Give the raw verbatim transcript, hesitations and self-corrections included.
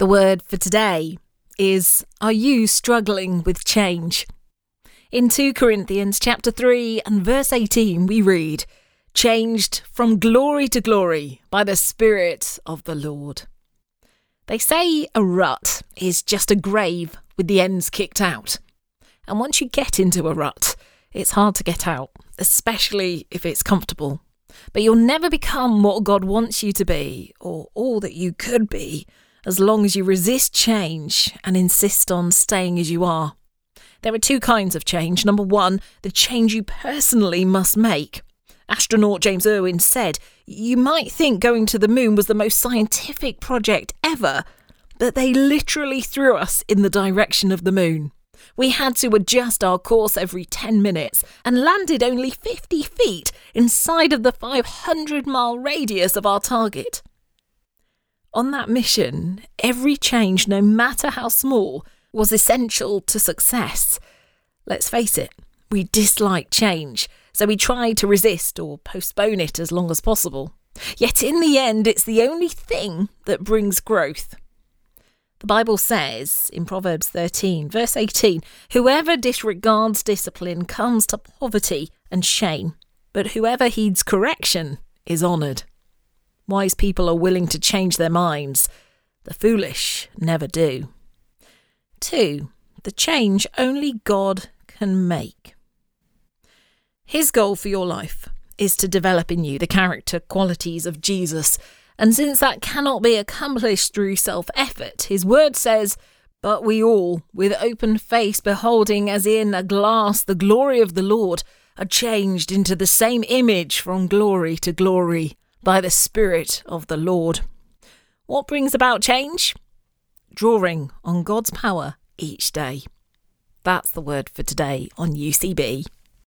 The word for today is, are you struggling with change? In Second Corinthians chapter three and verse eighteen we read, changed from glory to glory by the Spirit of the Lord. They say a rut is just a grave with the ends kicked out. And once you get into a rut, it's hard to get out, especially if it's comfortable. But you'll never become what God wants you to be, or all that you could be, as long as you resist change and insist on staying as you are. There are two kinds of change. Number one, the change you personally must make. Astronaut James Irwin said, you might think going to the moon was the most scientific project ever, but they literally threw us in the direction of the moon. We had to adjust our course every ten minutes and landed only fifty feet inside of the five hundred mile radius of our target. On that mission, every change, no matter how small, was essential to success. Let's face it, we dislike change, so we try to resist or postpone it as long as possible. Yet in the end, it's the only thing that brings growth. The Bible says in Proverbs thirteen, verse eighteen, whoever disregards discipline comes to poverty and shame, but whoever heeds correction is honoured. Wise people are willing to change their minds. The foolish never do. Two, the change only God can make. His goal for your life is to develop in you the character qualities of Jesus. And since that cannot be accomplished through self-effort, his word says, but we all, with open face beholding as in a glass the glory of the Lord, are changed into the same image from glory to glory by the Spirit of the Lord. What brings about change? Drawing on God's power each day. That's the word for today on U C B.